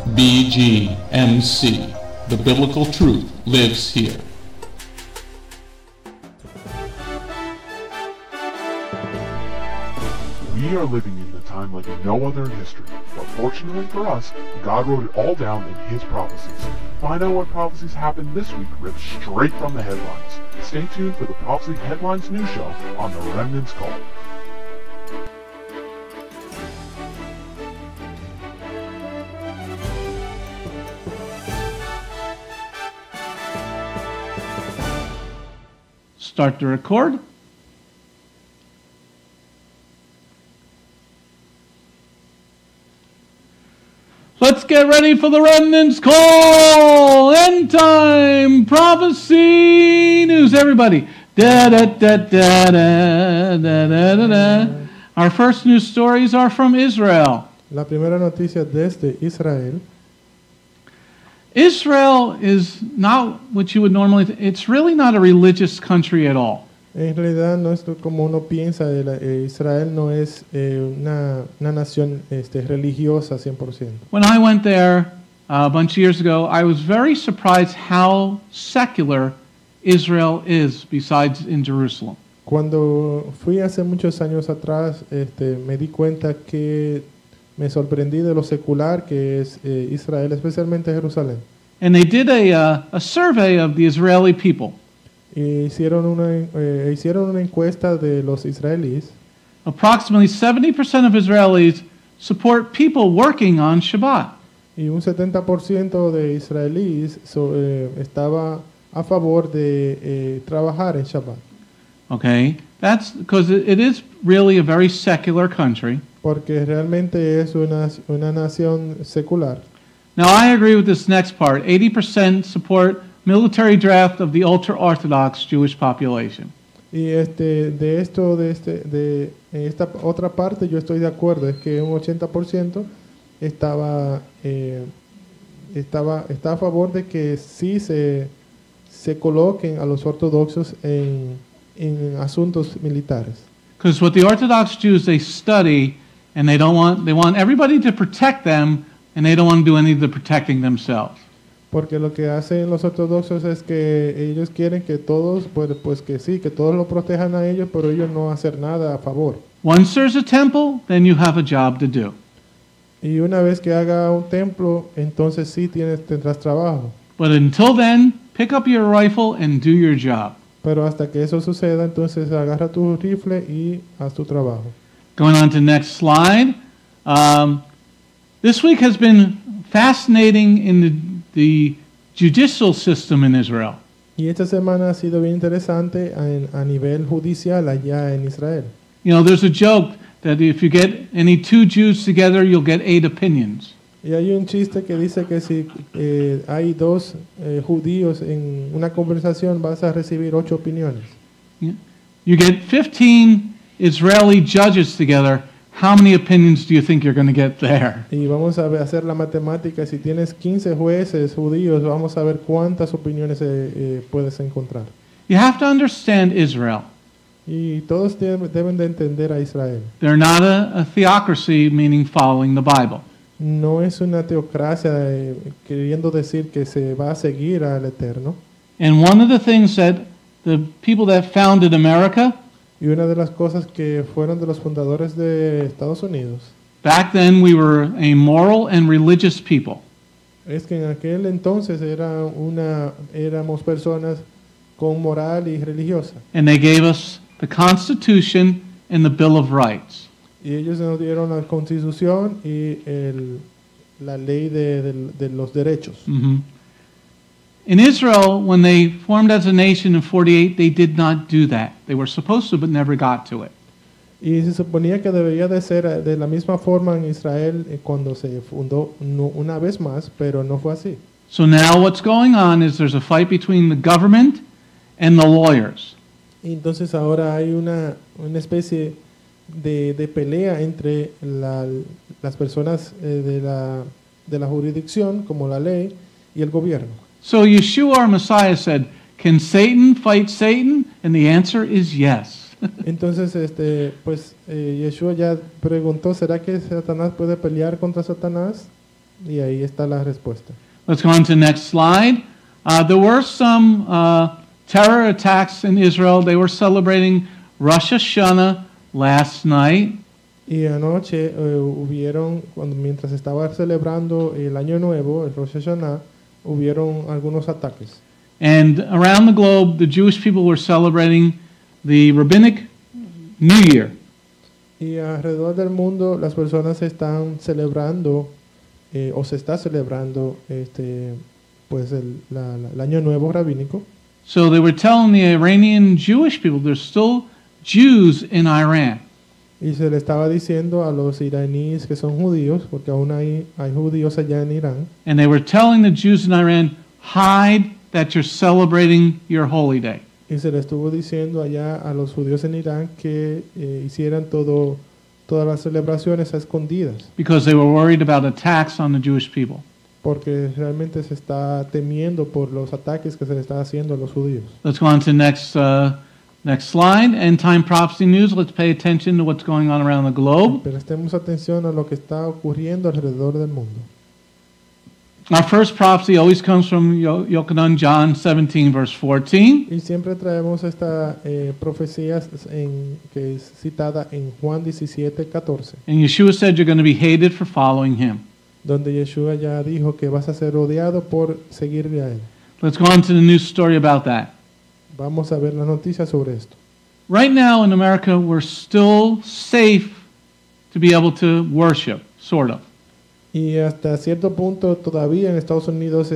BGMC. The biblical truth lives here. We are living in a time like no other in history, but fortunately for us, God wrote it all down in His prophecies. Find out what prophecies happened this week ripped straight from the headlines. Stay tuned for the Prophecy Headlines News Show on The Remnant's Call. Start to record. Let's get ready for the Remnant's Call! End time prophecy news, everybody. Da da da da da da da da da. Our first news stories are from Israel. La primera noticia desde Israel. Israel is not what you would normally think. It's really not a religious country at all. En realidad no es como uno piensa, Israel no es una nación religiosa 100%. When I went there a bunch of years ago, I was very surprised how secular Israel is besides in Jerusalem. Cuando fui hace muchos años atrás, me di cuenta que me sorprendí de lo secular que es Israel, especialmente Jerusalén. And they did a survey of the Israeli people. Hicieron una encuesta de los israelíes. Approximately 70% of Israelis support people working on Shabbat. Y un 70% de israelíes estaba a favor de trabajar en Shabbat. Okay, that's because it is really a very secular country. Porque realmente es una nación secular. Now I agree with this next part. 80% support military draft of the ultra-Orthodox Jewish population. Y de esta otra parte yo estoy de acuerdo, es que un 80% está a favor de que sí se coloquen a los ortodoxos en asuntos militares. Because what the Orthodox Jews, they study and they want everybody to protect them and they don't want to do any of the protecting themselves. Porque lo que hacen los ortodoxos es que ellos quieren que todos, pues que sí, que todos lo protejan a ellos, pero ellos no hacer nada a favor. Once there's a temple, then you have a job to do. Y una vez que haga un templo, entonces sí tendrás trabajo. But until then, pick up your rifle and do your job. Pero hasta que eso suceda, entonces agarra tu rifle y haz tu trabajo. Going on to the next slide. This week has been fascinating in the judicial system in Israel. Y esta semana ha sido bien interesante a nivel judicial allá en Israel. You know, there's a joke that if you get any two Jews together, you'll get 8 opinions. Y hay un chiste que dice que si hay dos judíos en una conversación, vas a recibir 8 opiniones. You get 15 Israeli judges together. How many opinions do you think you're going to get there? Y vamos a hacer la matemática. Si tienes 15 jueces judíos, vamos a ver cuántas opiniones puedes encontrar. You have to understand Israel. Y todos deben de entender a Israel. They're not a theocracy, meaning following the Bible. No es una teocracia queriendo decir que se va a seguir al Eterno. And one of the things that the people that founded America, y una de las cosas que fueron de los fundadores de Estados Unidos, back then we were a moral and religious people. Es que en aquel entonces éramos personas con moral y religiosa. And they gave us the Constitution and the Bill of Rights. Y ellos nos dieron la Constitución y la ley de los derechos. Mm-hmm. In Israel, when they formed as a nation in 48, they did not do that. They were supposed to, but never got to it. Y se suponía que debería de ser de la misma forma en Israel cuando se fundó una vez más, pero no fue así. So now what's going on is there's a fight between the government and the lawyers. Y entonces ahora hay una especie de pelea entre las personas de la jurisdicción, como la ley, y el gobierno. So Yeshua, our Messiah, said, "Can Satan fight Satan?" And the answer is yes. Entonces, Yeshua ya preguntó, ¿será que Satanás puede pelear contra Satanás? Y ahí está la respuesta. Let's go on to the next slide. There were some terror attacks in Israel. They were celebrating Rosh Hashanah last night. Y anoche mientras estaba celebrando el Año Nuevo, el Rosh Hashanah, hubieron algunos ataques. And around the globe, the Jewish people were celebrating the Rabbinic New Year. Y alrededor del mundo las personas están celebrando o se está celebrando pues el Año Nuevo rabínico. So they were telling the Iranian Jewish people there's still Jews in Iran. Y se le estaba diciendo a los iraníes que son judíos, porque aún hay judíos allá en Irán, And they were telling the Jews in Iran, hide that you're celebrating your holy day. y se le estuvo diciendo allá a los judíos en Irán que hicieran todas las celebraciones a escondidas, Because they were worried about attacks on the Jewish people. porque realmente se está temiendo por los ataques que se le está haciendo a los judíos. Let's go on to next slide. End time prophecy news. Let's pay attention to what's going on around the globe. Prestemos atención a lo que está ocurriendo alrededor del mundo. Our first prophecy always comes from Yochanan, John 17, verse 14. Y siempre traemos esta profecía que es citada en Juan 17:14, And Yeshua said you're going to be hated for following him. donde Yeshua ya dijo que vas a ser odiado por seguirle a él. Let's go on to the news story about that. Vamos a ver las noticias sobre esto. Right now in America, we're still safe to be able to worship, sort of. Y hasta cierto punto todavía en Estados Unidos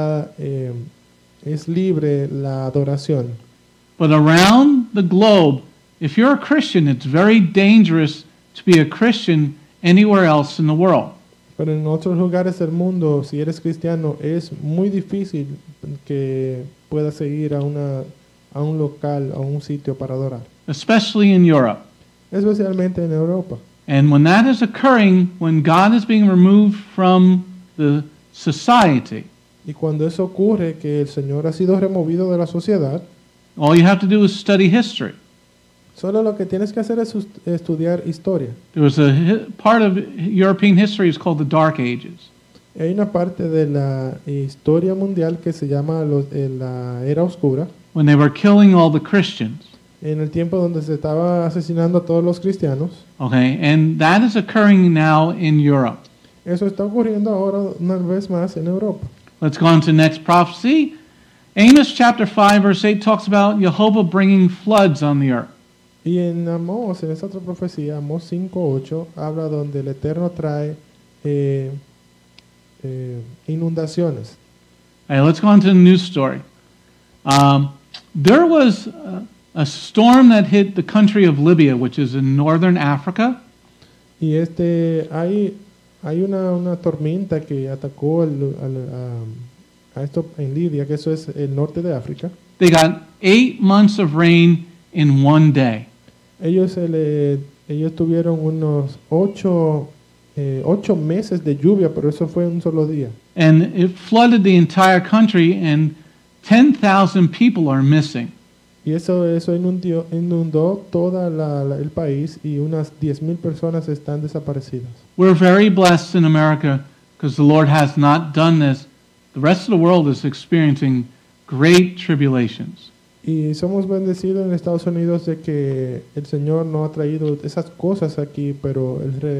es libre la adoración. But around the globe, if you're a Christian, it's very dangerous to be a Christian anywhere else in the world. Pero en otros lugares del mundo, si eres cristiano, es muy difícil que puedas seguir a un local, a un sitio para adorar. Especially in Europe. Especialmente en Europa. And when that is occurring, when God is being removed from the society, Y cuando eso ocurre, que el Señor ha sido removido de la sociedad, all you have to do is study history. solo lo que tienes que hacer es estudiar historia. There was part of European history is called the Dark Ages. Hay una parte de la historia mundial que se llama la Era Oscura, When they were killing all the Christians. en el tiempo donde se estaba asesinando a todos los cristianos. Okay, and that is occurring now in Europe. Eso está ocurriendo ahora una vez más en Europa. Let's go on to the next prophecy. Amos chapter 5 verse 8 talks about Jehovah bringing floods on the earth. Y en Amós, en esta otra profecía, Amós 5:8, habla donde el Eterno trae inundaciones. All right, let's go on to the news story. There was a storm that hit the country of Libya, which is in northern Africa. Y hay una tormenta que atacó a esto en Libia, que eso es el norte de África. They got 8 months of rain in one day. Ellos tuvieron unos 8 meses de lluvia, pero eso fue un solo día. And it flooded the entire country, and 10,000 people are missing. Y eso inundó todo el país y unas 10,000 personas están desaparecidas. We're very blessed in America because the Lord has not done this. The rest of the world is experiencing great tribulations. Y somos bendecidos en Estados Unidos de que el Señor no ha traído esas cosas aquí, pero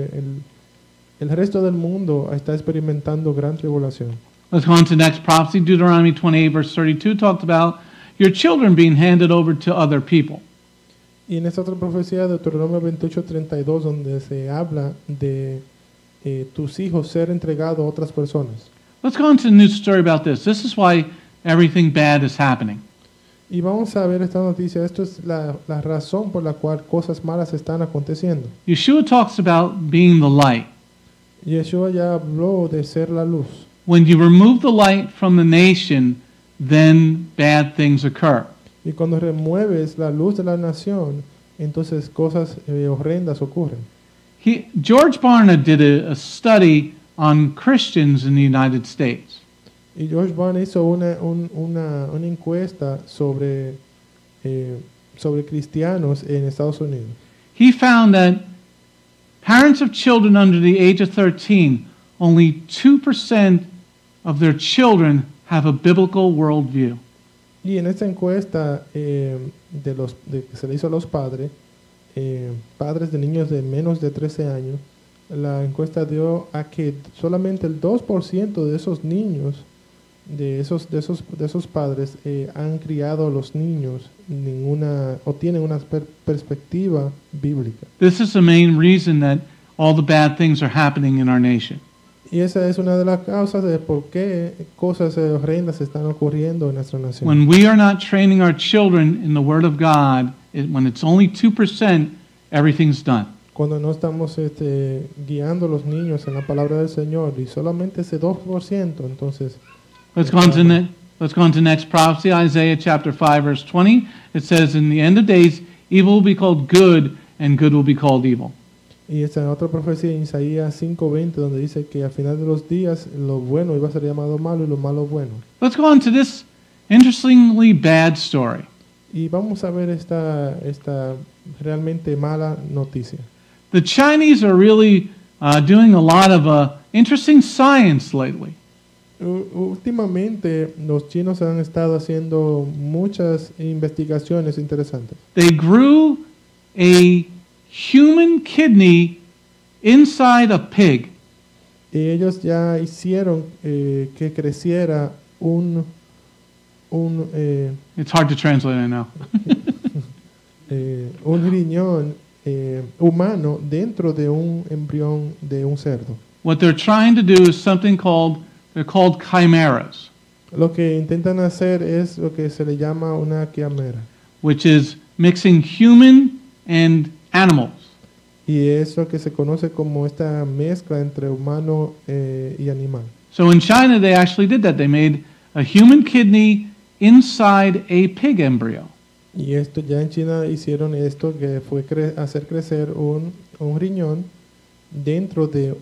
el resto del mundo está experimentando gran tribulación. Let's go on to the next prophecy. Deuteronomy 28 verse 32 talked about your children being handed over to other people. Y en esta otra profecía de Deuteronomio 28:32, donde se habla de tus hijos ser entregados a otras personas. Let's go on to the news story about this. This is why everything bad is happening. Y vamos a ver esta noticia. Esto es la razón por la cual cosas malas están aconteciendo. Yeshua talks about being the light. Yeshua ya habló de ser la luz. When you remove the light from the nation, then bad things occur. Y cuando remueves la luz de la nación, entonces cosas horrendas ocurren. George Barna did a study on Christians in the United States. Y George Barna hizo una encuesta sobre cristianos en Estados Unidos. He found that parents of children under the age of 13 only 2% of their children have a biblical worldview. Y en esta encuesta que se le hizo a los padres de niños de menos de 13 años, la encuesta dio a que solamente el 2% de esos niños, de esos padres, han criado a los niños o tienen una perspectiva bíblica. This is the main reason that all the bad things are happening in our nation. Y esa es una de las causas de por qué cosas horrendas están ocurriendo en nuestra nación. When we are not training our children in the Word of God, when it's only 2%, everything's done. Cuando no estamos guiando a los niños en la palabra del Señor y solamente ese 2%, entonces... Let's go on to next prophecy, Isaiah chapter 5, verse 20. It says, in the end of days, evil will be called good, and good will be called evil. Y esta otra profecía en Isaías 5:20, donde dice que al final de los días lo bueno iba a ser llamado malo y lo malo bueno. Let's go on to this interestingly bad story. Y vamos a ver esta realmente mala noticia. The Chinese are really doing a lot of interesting science lately. Últimamente los chinos han estado haciendo muchas investigaciones interesantes. They grew a human kidney inside a pig. Y ellos ya hicieron que creciera un It's hard to translate, I know. un riñón humano dentro de un embrión de un cerdo. What they're trying to do is something they're called chimeras, Lo que intentan hacer es lo que se le llama una quimera. which is mixing human and animals. Y es lo que se conoce como esta mezcla entre humano y animal. So in China, they actually did that. They made a human kidney inside a pig embryo. Y esto ya en China hicieron esto, que fue hacer crecer un riñón dentro de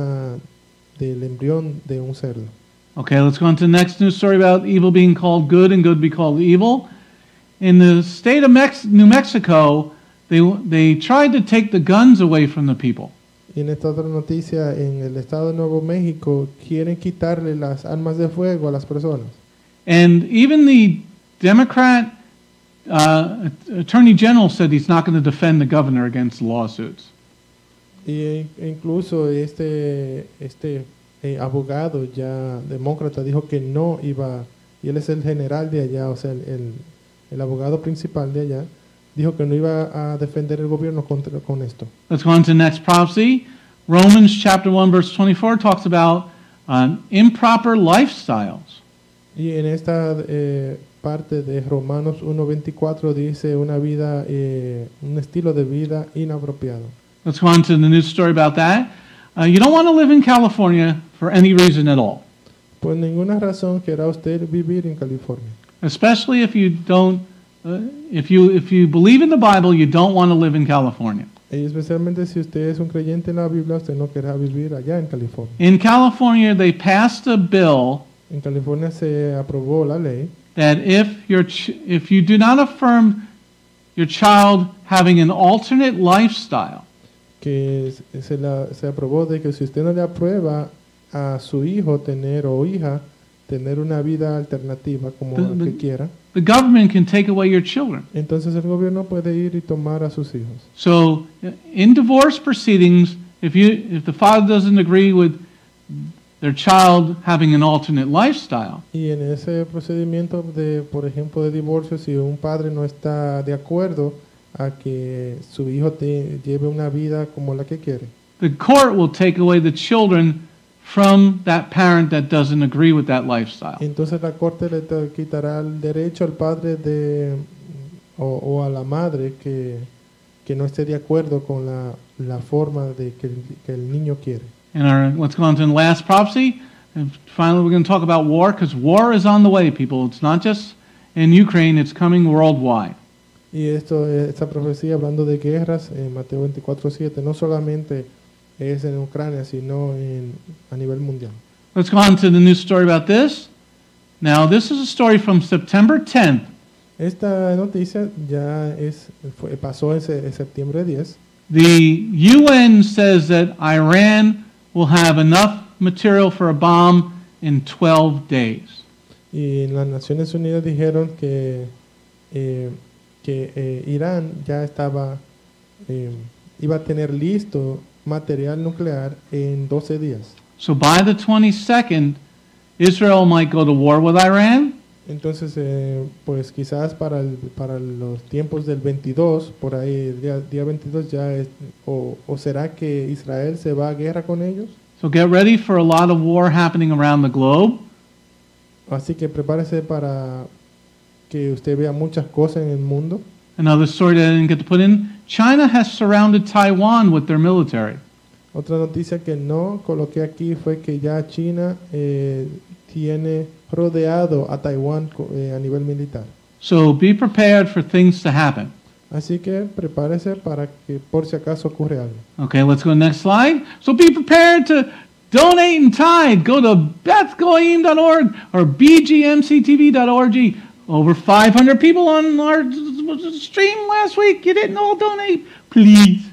del embrión de un cerdo. Okay, let's go on to the next news story about evil being called good and good be called evil. In the state of New Mexico, they tried to take the guns away from the people. Y en esta otra noticia, en el estado de Nuevo México, quieren quitarle las armas de fuego a las personas. And even the Democrat Attorney General said he's not going to defend the governor against lawsuits. Y incluso este abogado ya demócrata dijo que no iba, y él es el general de allá, o sea, el abogado principal de allá, dijo que no iba a defender el gobierno con esto. Let's go on to the next prophecy. Romans chapter 1 verse 24 talks about improper lifestyles. Y en esta parte de Romanos 1:24 dice una vida, un estilo de vida inapropiado. Let's go on to the news story about that. You don't want to live in California for any reason at all, Por ninguna razón querrá usted vivir en California. especially if you don't. If you believe in the Bible, you don't want to live in California. Y especialmente si usted es un creyente en la Biblia, usted no querrá vivir allá en California. In California, they passed a bill En California se aprobó la ley that if you do not affirm your child having an alternate lifestyle, que se aprobó de que si usted no le aprueba a su hijo o hija tener una vida alternativa como la que quiera, the government can take away your children. entonces el gobierno puede ir y tomar a sus hijos. So in divorce proceedings, if the father doesn't agree with their child having an alternate lifestyle, Y en ese procedimiento por ejemplo, de divorcio, si un padre no está de acuerdo a que su hijo lleve una vida como la que quiere, the court will take away the children from that parent that doesn't agree with that lifestyle. entonces la corte le quitará el derecho al padre o a la madre que no esté de acuerdo con la forma de que el niño quiere. And let's go on to the last prophecy. And finally, we're going to talk about war, because war is on the way, people. It's not just in Ukraine, it's coming worldwide. Y esta profecía, hablando de guerras, en Mateo 24:7, no solamente es en Ucrania, sino a nivel mundial. Let's go on to the news story about this. Now, this is a story from September 10th. Esta noticia ya pasó en septiembre 10. The UN says that Iran will have enough material for a bomb in 12 days. Y las Naciones Unidas dijeron que Irán ya iba a tener listo material nuclear en 12 días. So by the 22nd, Israel might go to war with Iran, Entonces, pues quizás para los tiempos del 22, por ahí, el día 22 ya o será que Israel se va a guerra con ellos. so get ready for a lot of war happening around the globe. Así que prepárese para que usted vea muchas cosas en el mundo. Another story that I didn't get to put in, China has surrounded Taiwan with their military. Otra noticia que no coloqué aquí fue que ya China tiene rodeado a Taiwán a nivel militar. So be prepared for things to happen. Así que prepárese para que por si acaso ocurre algo. Okay, let's go next slide. So be prepared to donate and tithe. Go to bethgoyim.org or bgmctv.org. Over 500 people on our stream last week. You didn't all donate. Please.